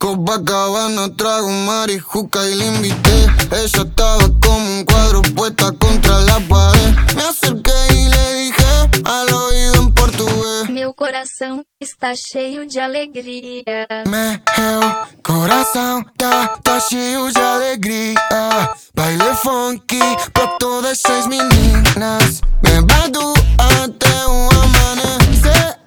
Copacabana, trago marijuca y la invité. Ella estaba como un cuadro puesta contra la pared. Me acerqué y le dije al oído en portugués: meu coração está cheio de alegria. Meu coração tá cheio de alegria. Baile funky pra todas essas meninas. Bebado até o amanhecer.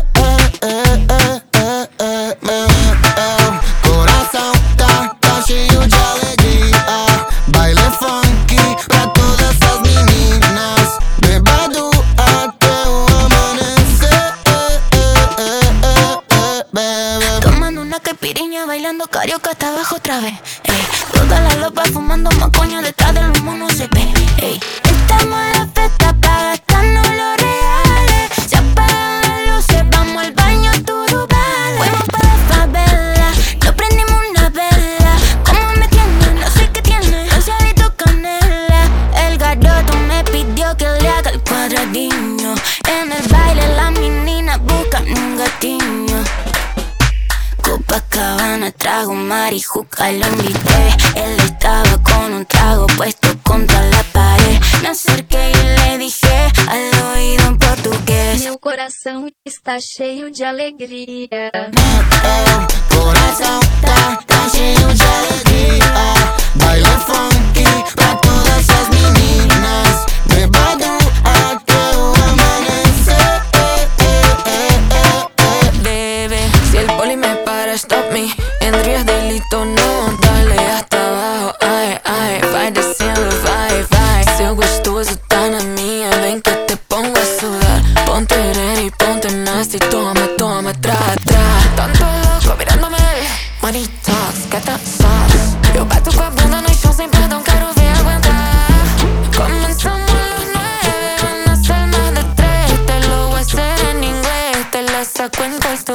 Meu coração tá cheio de alegria. Baile funky pra todas essas meninas. Bebado até o amanhecer. Tomando una caipirinha, bailando carioca hasta abajo otra vez. Ey, toda la lopa fumando macoña, detrás del humo no se ve. Ey, estamos en la fiesta pa' gastarnos los reales. Se apagan las luces, vamos al baño, tú vale. Fuimos pa' la favela, nos prendimos una vela. Como me tiene, no sé qué tiene, rociadito canela. El garoto me pidió que le haga el cuadradinho. En el baile las meninas buscan un gatiño. Copacabana, trago marijuca, lo invité. Él estaba con un trago puesto contra la pared. Me acerqué y le dije al oído en portugués: Meu coração está cheio de alegria. Meu coração tá cheio de alegria. Baile funky pra todas essas meninas. Bebado até o amanhecer. Bebé, si el poli me para, stop me. Tendrías delito, no, dale hasta abajo. Ay, ay, vai descendo, vai, vai. Seu gostoso tá na minha, vem que te pongo a sudar. Ponte ready, ponte nasty, toma, toma, tra, tra. Tanto loco mirándome, money talks, gata sauce. Eu bato com a bunda no chão sem perdão, quero ver aguentar. Comenzamos a las 9, van a ser más de 3. Te lo voy a hacer en inglés, te la saco en puesto.